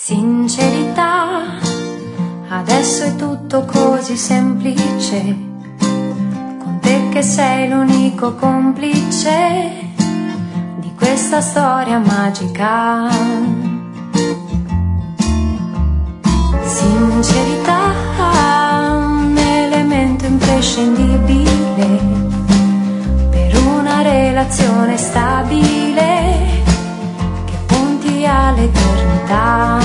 Sincerità, adesso è tutto così semplice, con te che sei l'unico complice di questa storia magica. Sincerità, un elemento imprescindibile per una relazione stabile che punti all'eternità.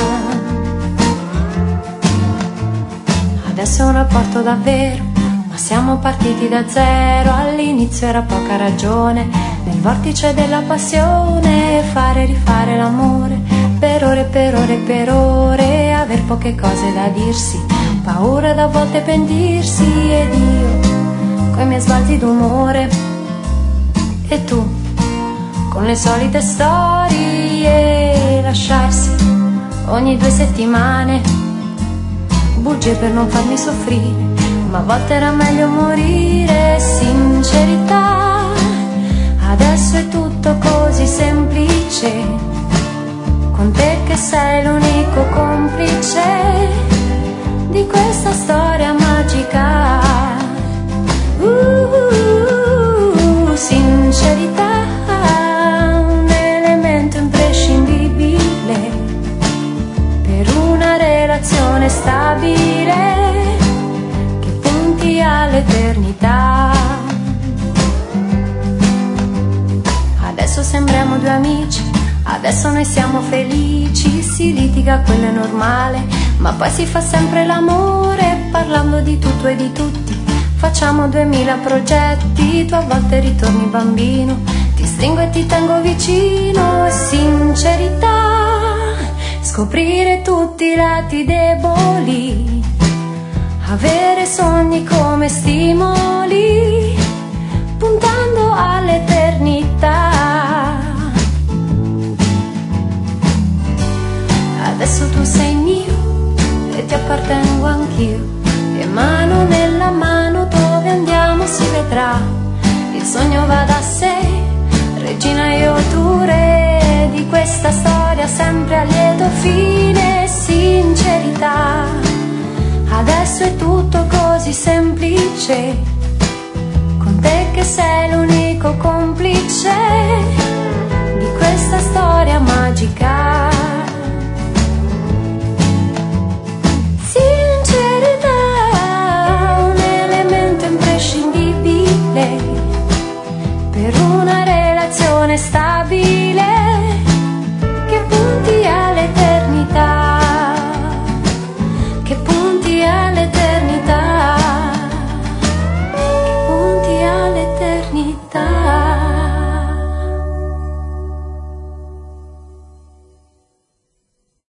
Adesso è un rapporto davvero, ma siamo partiti da zero. All'inizio era poca ragione, nel vortice della passione, fare e rifare l'amore, per ore, per ore, per ore, aver poche cose da dirsi, paura da volte pentirsi, ed io coi miei sbalzi d'umore e tu con le solite storie, lasciarsi ogni 2 settimane, bugie per non farmi soffrire, ma a volte era meglio morire. Sincerità, adesso è tutto così semplice, con te che sei l'unico complice di questa storia magica. Sincerità, un elemento imprescindibile per una relazione stabile che punti all'eternità. Adesso sembriamo 2 amici, adesso noi siamo felici, si litiga, quello è normale, ma poi si fa sempre l'amore, parlando di tutto e di tutti. Facciamo 2000 progetti, tu a volte ritorni bambino, ti stringo e ti tengo vicino. Sincerità, scoprire tutti i lati deboli, avere sogni come stimoli, puntando all'eternità. Adesso tu sei mio e ti appartengo anch'io, e mano nella mano dove andiamo si vedrà. Il sogno va da sé, regina io tu re di questa storia sempre a lieto fine. Sincerità, adesso è tutto così semplice, con te che sei l'unico complice di questa storia magica.